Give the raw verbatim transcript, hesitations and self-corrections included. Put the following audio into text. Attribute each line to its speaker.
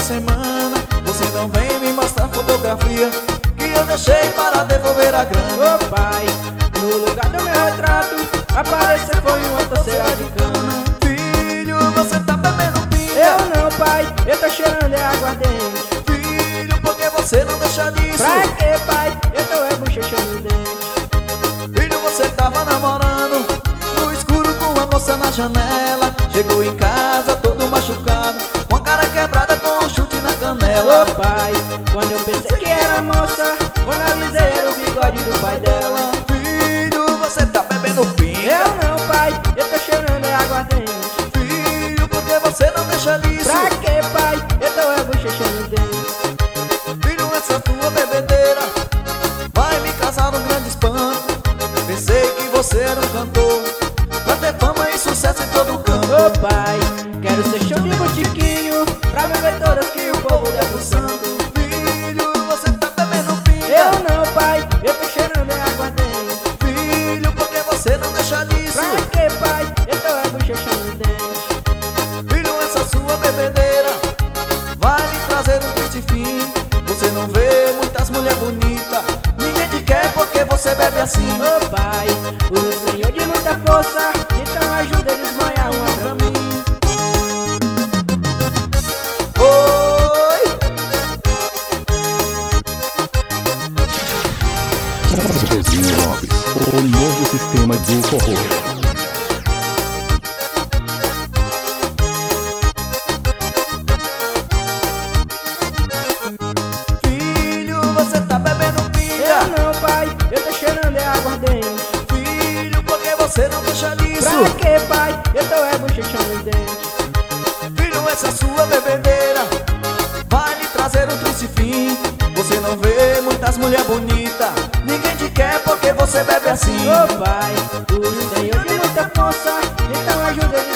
Speaker 1: semana você não vem me mostrar fotografia que eu deixei para devolver a grana.
Speaker 2: Ô pai, no lugar do meu retrato apareceu foi uma torceira de cana.
Speaker 1: Filho, você tá bebendo pinga.
Speaker 2: Eu não, pai, eu tô cheirando é aguardente.
Speaker 1: Filho, por que você não deixa disso?
Speaker 2: Pra que, pai, eu tô é bochechando o dente.
Speaker 1: Filho, você tava namorando no escuro com a moça na janela. Chegou em casa todo machucado, com a cara quebrada com um chute na canela.
Speaker 2: Ô pai, quando eu pensei que era moça, quando avisei era o bigode do pai dela.
Speaker 1: Filho, você tá bebendo pinga.
Speaker 2: Eu não, pai, eu tô cheirando é aguardente.
Speaker 1: Filho, por que você não deixa disso?
Speaker 2: Pra que, pai, eu tô é bochechando o dente.
Speaker 1: Filho, essa tua bebedeira vai me causar um grande espanto. Pensei que você era um cantor pra ter fama e sucesso em todo o campo.
Speaker 2: Ô pai, quero ser show de botiquinho pra beber todas que o povo der pro santo.
Speaker 1: Filho, você tá bebendo pinga.
Speaker 2: Eu não, pai, eu tô cheirando é aguardente.
Speaker 1: Filho, por que você não deixa disso?
Speaker 2: Pra que, pai, eu tô é bochechando o dente.
Speaker 1: Filho, essa sua bebedeira vai lhe trazer um triste fim. Você não vê muitas mulheres bonitas, ninguém te quer porque você bebe assim.
Speaker 2: Ô pai, o Senhor de muita força, então ajuda a desmanhar uma pra mim.
Speaker 1: Oi!
Speaker 3: Zezinho Lopes, o novo sistema do forró.
Speaker 1: Filho, você tá bebendo pinga.
Speaker 2: Eu não, pai, eu tô cheirando é aguardente.
Speaker 1: Filho, por que você não deixa disso?
Speaker 2: Pra que, pai, eu tô é bochechando o dente.
Speaker 1: Filho, essa sua bebedeira vai lhe trazer um triste fim. Você não vê muitas mulheres bonitas, ninguém te quer porque você bebe assim.
Speaker 2: Ô pai, o Senhor de muita força, então ajuda a